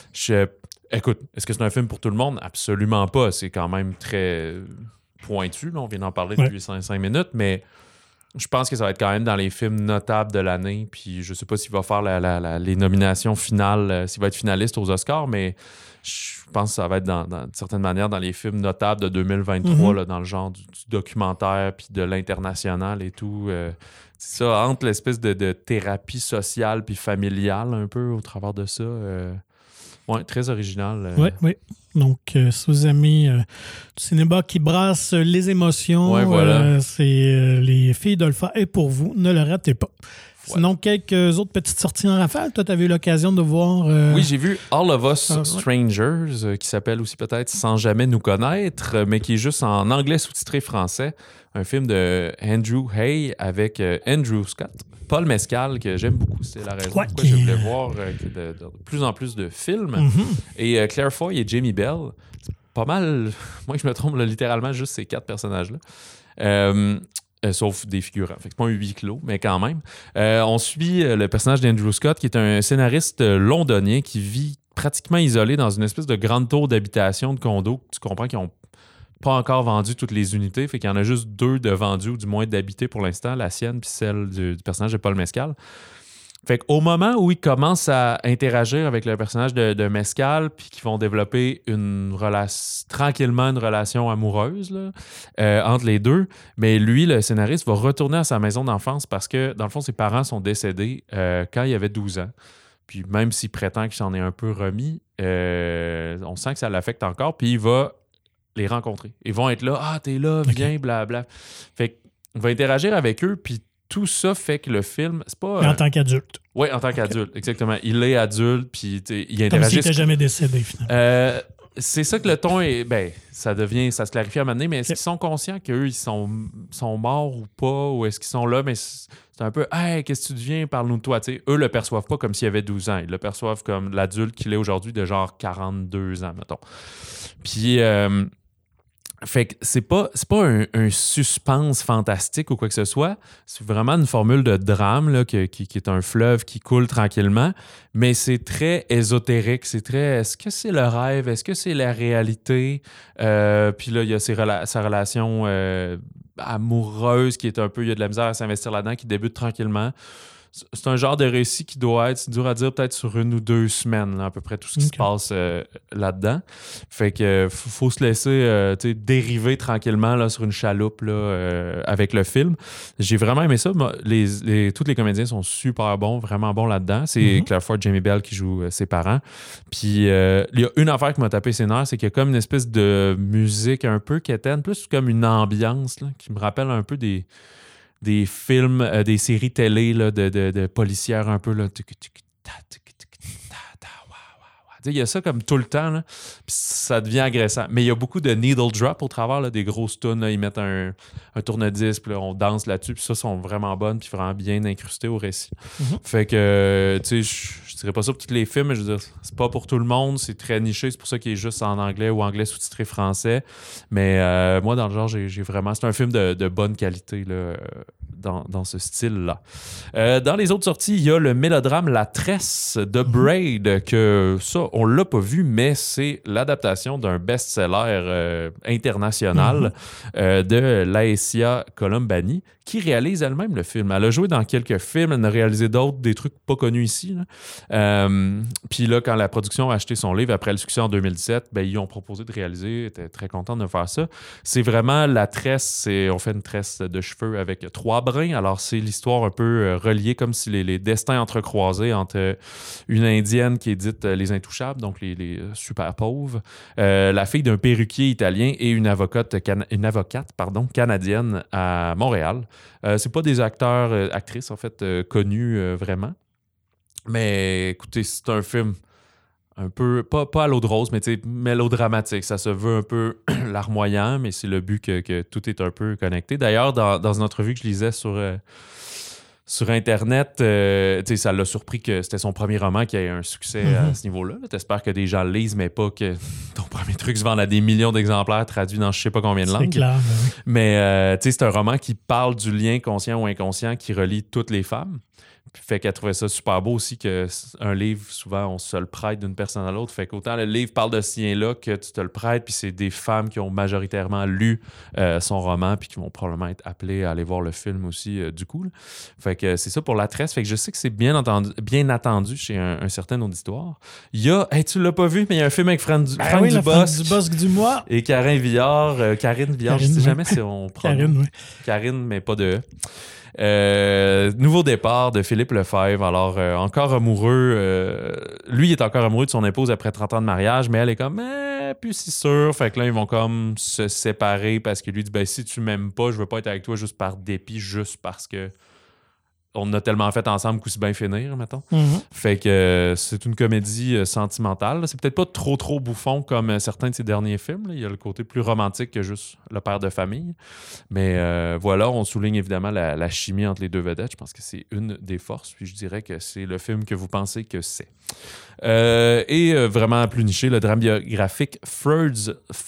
Écoute, est-ce que c'est un film pour tout le monde? Absolument pas. C'est quand même très pointu. Là. On vient d'en parler depuis 5 minutes, mais je pense que ça va être quand même dans les films notables de l'année. Puis je sais pas s'il va faire les nominations finales, s'il va être finaliste aux Oscars, mais je pense que ça va être d'une certaine manière dans les films notables de 2023, là, dans le genre du documentaire puis de l'international et tout. C'est ça, entre l'espèce de thérapie sociale puis familiale un peu au travers de ça. Oui, très original. Oui. Donc, si vous aimez du cinéma qui brasse les émotions, voilà. c'est Les Filles d'Olpha est pour vous. Ne le ratez pas. Ouais. Sinon, quelques autres petites sorties en rafale. Toi, tu avais eu l'occasion de voir... Oui, j'ai vu All of Us Strangers, qui s'appelle aussi peut-être Sans jamais nous connaître, mais qui est juste en anglais sous-titré français. Un film de Andrew Hay avec Andrew Scott. Paul Mescal, que j'aime beaucoup. C'est la raison pourquoi je voulais voir de plus en plus de films. Et Claire Foy et Jamie Bell. C'est pas mal, moi je me trompe, là, littéralement juste ces 4 personnages-là. Sauf des figurants. Fait que c'est pas un huis clos, mais quand même. On suit le personnage d'Andrew Scott, qui est un scénariste londonien qui vit pratiquement isolé dans une espèce de grande tour d'habitation de condo. Tu comprends qu'ils n'ont pas encore vendu toutes les unités. Fait qu'il y en a juste 2 de vendus, ou du moins d'habités pour l'instant, la sienne puis celle du personnage de Paul Mescal. Fait qu'au moment où ils commencent à interagir avec le personnage de Mescal, puis qu'ils vont développer tranquillement une relation amoureuse là, entre les deux, mais lui, le scénariste, va retourner à sa maison d'enfance parce que, dans le fond, ses parents sont décédés quand il avait 12 ans. Puis même s'il prétend qu'il s'en est un peu remis, on sent que ça l'affecte encore, puis il va les rencontrer. Ils vont être là, « Ah, t'es là, viens, blabla. » Fait qu'il va interagir avec eux, puis tout ça fait que le film, c'est pas... en tant qu'adulte. Oui, en tant qu'adulte, exactement. Il est adulte, puis il interagit... Comme s'il n'était jamais décédé, finalement. C'est ça que le ton est... Ben, ça se clarifie à un moment donné, mais est-ce qu'ils sont conscients qu'eux, ils sont morts ou pas, ou est-ce qu'ils sont là, mais c'est un peu « Hey, qu'est-ce que tu deviens? Parle-nous de toi. » Eux le perçoivent pas comme s'il avait 12 ans. Ils le perçoivent comme l'adulte qu'il est aujourd'hui de genre 42 ans, mettons. Puis... fait que c'est pas un suspense fantastique ou quoi que ce soit. C'est vraiment une formule de drame là, qui est un fleuve qui coule tranquillement, mais c'est très ésotérique. C'est très... Est-ce que c'est le rêve? Est-ce que c'est la réalité? Puis là, il y a sa relation amoureuse qui est un peu... Il y a de la misère à s'investir là-dedans, qui débute tranquillement. C'est un genre de récit qui doit être, c'est dur à dire, peut-être sur 1 ou 2 semaines, là, à peu près tout ce qui se passe là-dedans. Fait que faut se laisser dériver tranquillement là, sur une chaloupe là, avec le film. J'ai vraiment aimé ça. Tous les comédiens sont super bons, vraiment bons là-dedans. C'est Claire Foy, Jamie Bell qui joue ses parents. Puis il y a une affaire qui m'a tapé ses nerfs, c'est qu'il y a comme une espèce de musique un peu quétaine, plus comme une ambiance là, qui me rappelle un peu des films, des séries télé là, de policières un peu. Là. Il y a ça comme tout le temps, là, puis ça devient agressant. Mais il y a beaucoup de needle drop au travers, là, des grosses tunes. Là, ils mettent un tourne-disque, puis on danse là-dessus, puis ça, sont vraiment bonnes, puis vraiment bien incrustées au récit. Fait que, tu sais, je dirais pas ça pour tous les films, mais je veux dire, c'est pas pour tout le monde, c'est très niché, c'est pour ça qu'il est juste en anglais ou anglais sous-titré français. Mais moi, dans le genre, j'ai vraiment... C'est un film de bonne qualité, là, dans ce style-là. Dans les autres sorties, il y a le mélodrame La Tresse de Braid, que ça, on l'a pas vu, mais c'est l'adaptation d'un best-seller international de Laësia Colombani, qui réalise elle-même le film. Elle a joué dans quelques films, elle en a réalisé d'autres, des trucs pas connus ici. Puis là, quand la production a acheté son livre, après le succès en 2017, ben, ils ont proposé de réaliser, ils étaient très contents de faire ça. C'est vraiment la tresse, on fait une tresse de cheveux avec 3 brins, alors c'est l'histoire un peu reliée, comme si les destins entrecroisés entre une Indienne qui est dite les intouchables, donc les super pauvres, la fille d'un perruquier italien et une avocate canadienne à Montréal. C'est pas des acteurs, actrices, en fait, connus vraiment. Mais écoutez, c'est un film un peu, pas à l'eau de rose, mais mélodramatique. Ça se veut un peu larmoyant, mais c'est le but que tout est un peu connecté. D'ailleurs, dans une entrevue que je lisais sur sur Internet, ça l'a surpris que c'était son premier roman qui a eu un succès à ce niveau-là. T'espères que des gens le lisent, mais pas que ton premier truc se vende à des millions d'exemplaires traduits dans je sais pas combien de langues. C'est clair. Mais c'est un roman qui parle du lien conscient ou inconscient qui relie toutes les femmes. Fait qu'elle trouvait ça super beau aussi qu'un livre, souvent, on se le prête d'une personne à l'autre. Fait qu'autant le livre parle de ce lien-là que tu te le prêtes, puis c'est des femmes qui ont majoritairement lu son roman puis qui vont probablement être appelées à aller voir le film aussi, du coup. Là. Fait que c'est ça pour La Tresse. Fait que je sais que c'est bien attendu chez un certain auditoire. Il y a... Hey, tu l'as pas vu, mais il y a un film avec Franck Dubosc du mois. Et Karine Villard, je sais jamais si on prend... Karine, mais pas de... nouveau départ de Philippe Lefebvre. Alors, encore amoureux. Lui, il est encore amoureux de son épouse après 30 ans de mariage, mais elle est comme, plus si sûre. Fait que là, ils vont comme se séparer parce qu'il lui dit, si tu m'aimes pas, je veux pas être avec toi juste par dépit, juste parce que on a tellement fait ensemble qu'aussi bien finir, mettons. Fait que c'est une comédie sentimentale. C'est peut-être pas trop bouffon comme certains de ses derniers films. Là. Il y a le côté plus romantique que juste le père de famille. Mais voilà, on souligne évidemment la chimie entre les deux vedettes. Je pense que c'est une des forces. Puis je dirais que c'est le film que vous pensez que c'est. Et vraiment plus niché, le drame biographique Freud's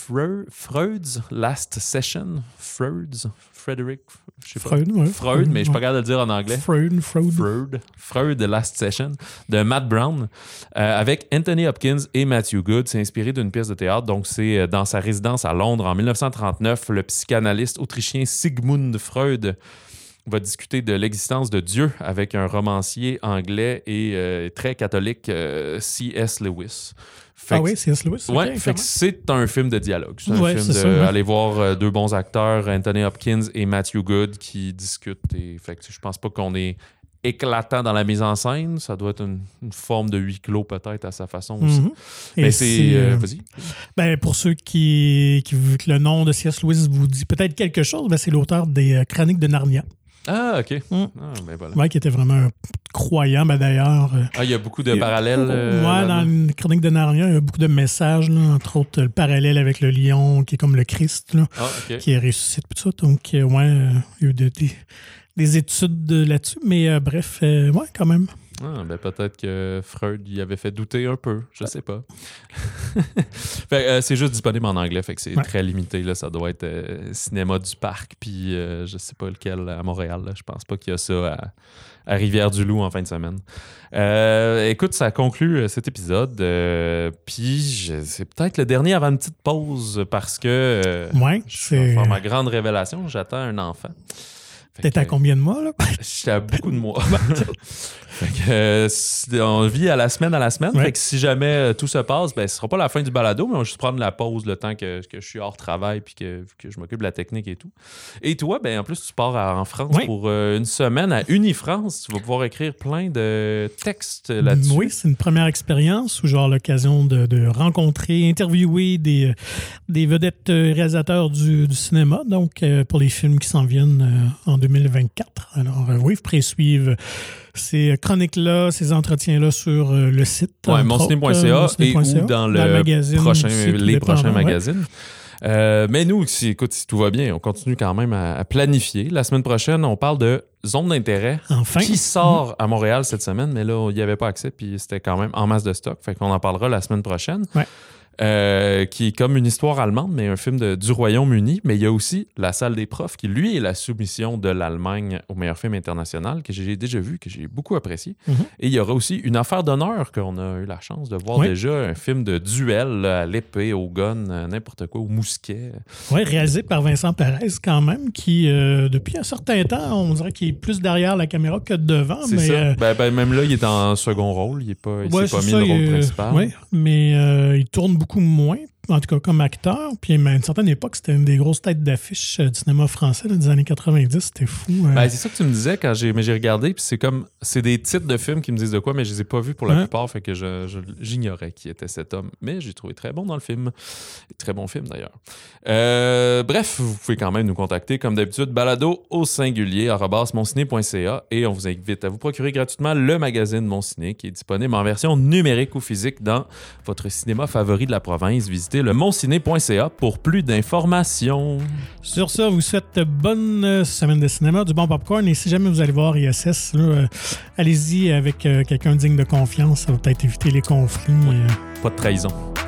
Last Session. Frederick, je sais pas. Freud, mais je suis pas capable de le dire en anglais. Freud, The Last Session, de Matt Brown, avec Anthony Hopkins et Matthew Good. C'est inspiré d'une pièce de théâtre. Donc, c'est dans sa résidence à Londres en 1939, le psychanalyste autrichien Sigmund Freud va discuter de l'existence de Dieu avec un romancier anglais et très catholique, C.S. Lewis. C.S. Lewis. Ouais, fait que c'est un film de dialogue. C'est un film aller voir deux bons acteurs, Anthony Hopkins et Matthew Good, qui discutent. Et fait que je pense pas qu'on est éclatant dans la mise en scène. Ça doit être une forme de huis clos peut-être à sa façon aussi. Mais vas-y. Pour ceux qui que le nom de C.S. Lewis vous dit peut-être quelque chose, c'est l'auteur des Chroniques de Narnia. Ah, OK. Voilà. Ouais, qui était vraiment un croyant, d'ailleurs. Il y a beaucoup de parallèles. Dans les Chroniques de Narnia, il y a beaucoup de messages, là, entre autres le parallèle avec le lion, qui est comme le Christ, là, qui ressuscite, tout ça. Donc, il y a eu des études là-dessus, mais bref, quand même. Peut-être que Freud y avait fait douter un peu, je sais pas. C'est juste disponible en anglais, fait que c'est très limité. Là, ça doit être Cinéma du Parc, puis je sais pas lequel à Montréal. Là. Je pense pas qu'il y a ça à Rivière-du-Loup en fin de semaine. Écoute, ça conclut cet épisode. Puis c'est peut-être le dernier avant une petite pause parce que je vais faire ma grande révélation. J'attends un enfant. T'es à combien de mois, là? J'étais à beaucoup de mois. Fait que, on vit à la semaine. Fait que si jamais tout se passe, ce sera pas la fin du balado, mais on va juste prendre la pause le temps que je suis hors travail puis que je m'occupe de la technique et tout. Et toi, en plus, tu pars en France pour une semaine à Unifrance. Tu vas pouvoir écrire plein de textes là-dessus. Oui, c'est une première expérience où j'aurai l'occasion de rencontrer, interviewer des vedettes réalisateurs du cinéma, donc pour les films qui s'en viennent en 2024. Alors vous pourrez suivre ces chroniques-là, ces entretiens-là sur le site. Monciné.ca et ou dans les prochains magazines. Mais nous, écoute, si tout va bien, on continue quand même à planifier. La semaine prochaine, on parle de Zone d'intérêt qui sort à Montréal cette semaine, mais là, il n'y avait pas accès, puis c'était quand même en masse de stock. Fait qu'on en parlera la semaine prochaine. Qui est comme une histoire allemande, mais un film du Royaume-Uni. Mais il y a aussi La Salle des profs, qui, lui, est la soumission de l'Allemagne au meilleur film international, que j'ai déjà vu, que j'ai beaucoup apprécié. Et il y aura aussi Une affaire d'honneur, qu'on a eu la chance de voir déjà, un film de duel là, à l'épée, au gun, n'importe quoi, au mousquet. Oui, réalisé par Vincent Perez, quand même, qui, depuis un certain temps, on dirait qu'il est plus derrière la caméra que devant. C'est ça. Même là, il est en second rôle. Il s'est pas mis le rôle principal. Oui, mais il tourne beaucoup moins, en tout cas comme acteur. Puis à une certaine époque, c'était une des grosses têtes d'affiche du cinéma français là, des années 90. C'était fou. C'est ça que tu me disais quand j'ai regardé. Puis c'est des titres de films qui me disent de quoi, mais je les ai pas vus pour la plupart. Fait que j'ignorais qui était cet homme. Mais j'ai trouvé très bon dans le film. Très bon film d'ailleurs. Bref, vous pouvez quand même nous contacter comme d'habitude. Balado au singulier @monciné.ca et on vous invite à vous procurer gratuitement le magazine Mon Ciné qui est disponible en version numérique ou physique dans votre cinéma favori de la province. Visitez visiter le monciné.ca pour plus d'informations. Sur ça, vous souhaite bonne semaine de cinéma, du bon popcorn. Et si jamais vous allez voir ISS, allez-y avec quelqu'un digne de confiance. Ça va peut-être éviter les conflits. Pas de trahison.